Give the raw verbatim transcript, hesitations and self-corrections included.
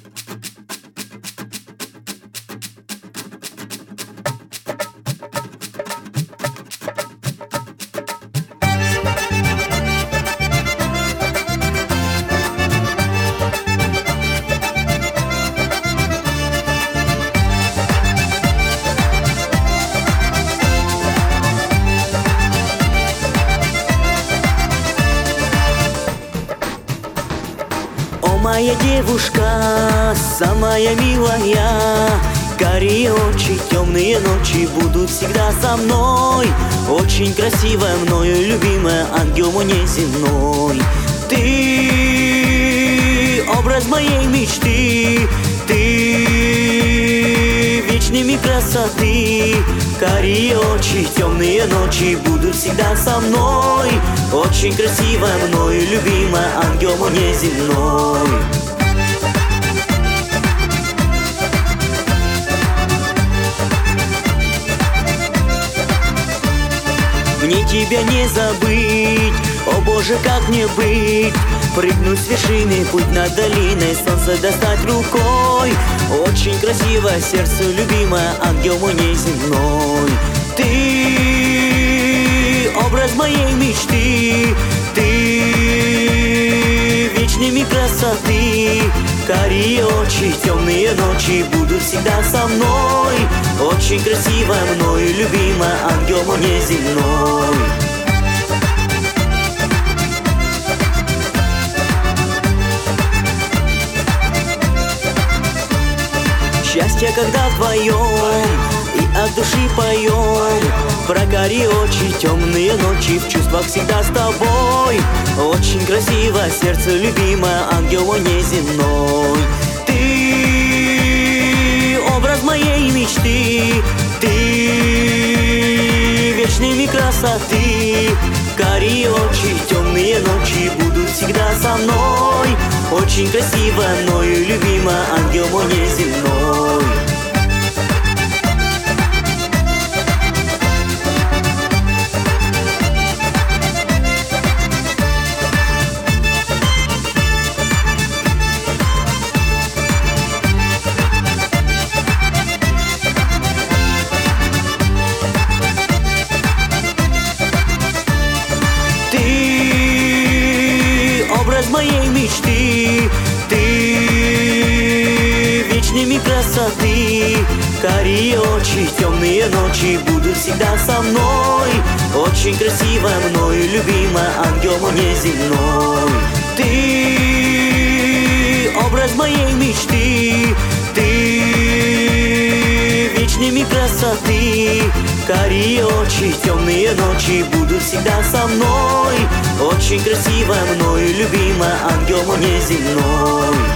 Моя девушка, самая милая, карие очи, темные ночи будут всегда со мной. Очень красивая, мною любимая, ангел мой неземной. Ты образ моей мечты, ты вечный миг красоты. Карие очи, темные ночи будут всегда со мной. Очень красивая, мною любимая, ангел мой неземной. Мне тебя не забыть, о Боже, как мне быть? Прыгнуть с вершины, путь над долиной, солнце достать рукой. Очень красивое, сердце любимое, ангел мой неземной. Ты образ моей мечты, ты вечный миг красоты. Карие очи, темные ночи будут всегда со мной. Очень красивая, мною любимая, ангел мой неземной. Счастье, когда вдвоем и от души поем. Про карие очи, темные ночи, в чувствах всегда с тобой. Очень красиво, сердце любимое, ангел мой неземной. Ты образ моей мечты, ты вечный миг красоты. Карие очи, темные ночи будут всегда со мной. Очень красиво, мною любимая, ангел мой неземной. Образ моей мечты, ты вечный миг красоты. Карие очи, темные ночи будут всегда со мной. Очень красивая, мною любимая, ангел мой неземной. Ты образ моей мечты, ты вечный миг красоты. Карие очи, темные ночи будут всегда со мной. Очень красивая, мною любимая, ангел мой неземной.